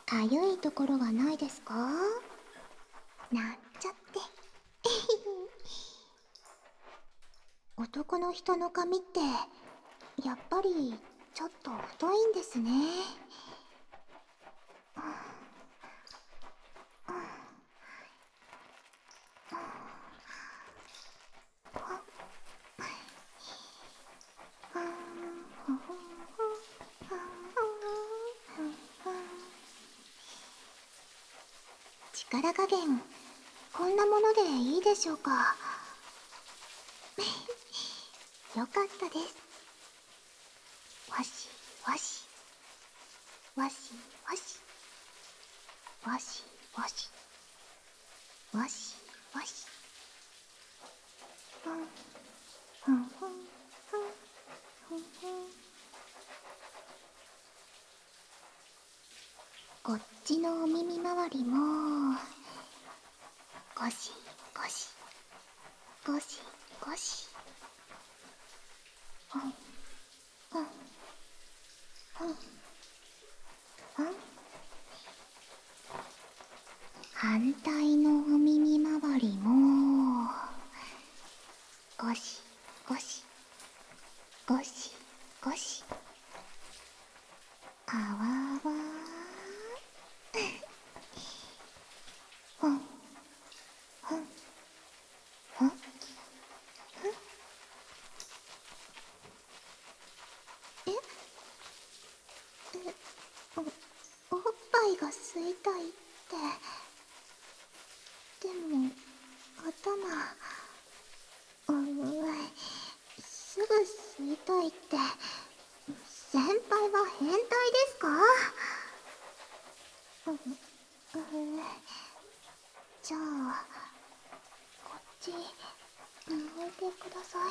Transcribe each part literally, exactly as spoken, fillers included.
かゆいところはないですか？なんちゃって男の人の髪ってやっぱりちょっと太いんですね。力加減こんなものでいいでしょうか？よかったです。わしわしわしわしわしわしわしわしふんふんふんふんふんふん。こっちのお耳周りもゴシゴシゴシゴシ。ふんふんふんふん。反対のお耳周りもゴシゴシゴシゴシ。あわわふんふんふんふん。ええお、おっぱいが吸いたいって。でも頭、ううすぐ吸いたいって。先輩は変態ですか？ううじゃあこっち向いてください。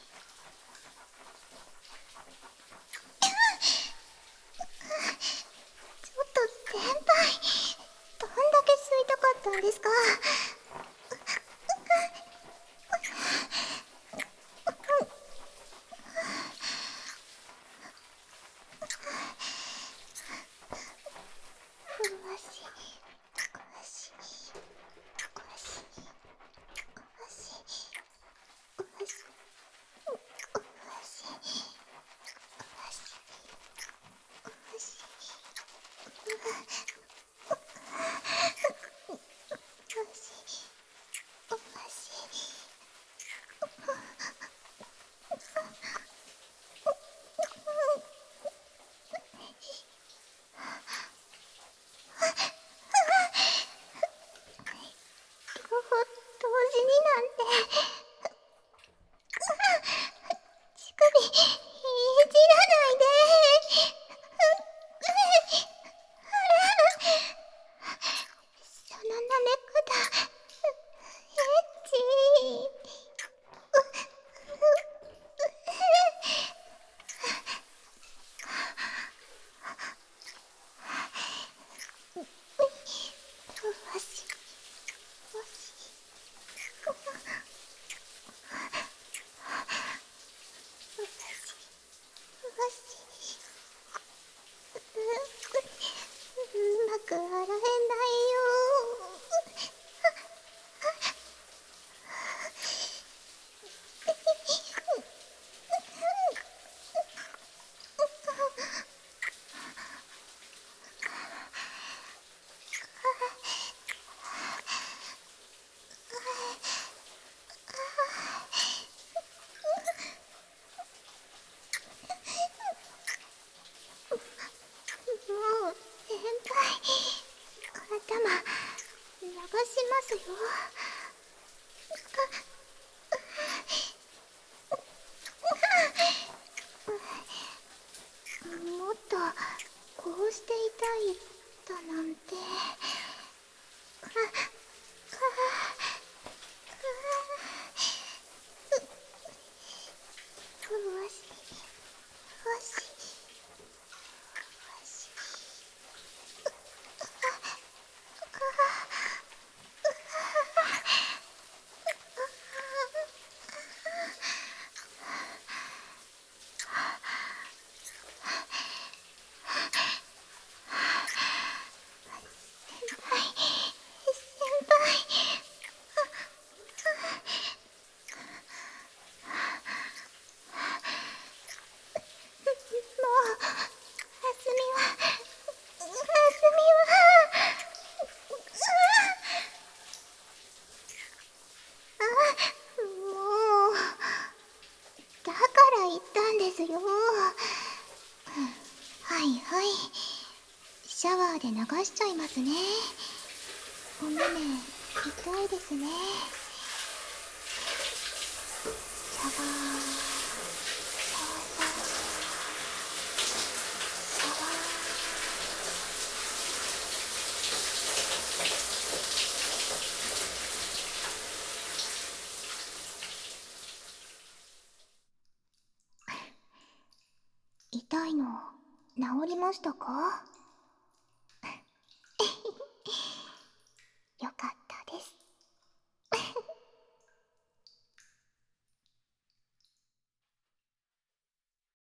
ちょっと先輩、どんだけ吸いたかったんですか？わしわしわしわしわしわし両方同時になんて。乳首いじらないで。その舐め方エッチ。わしわしわしううまく洗えないよ。もう先輩、頭流しますよ。もっとこうしていたいだなんて。わしわしわし。 はいはい。シャワーで流しちゃいますね。お目目痛いですね。シャワーシャワーシャワーシャワー。痛いの治りましたか？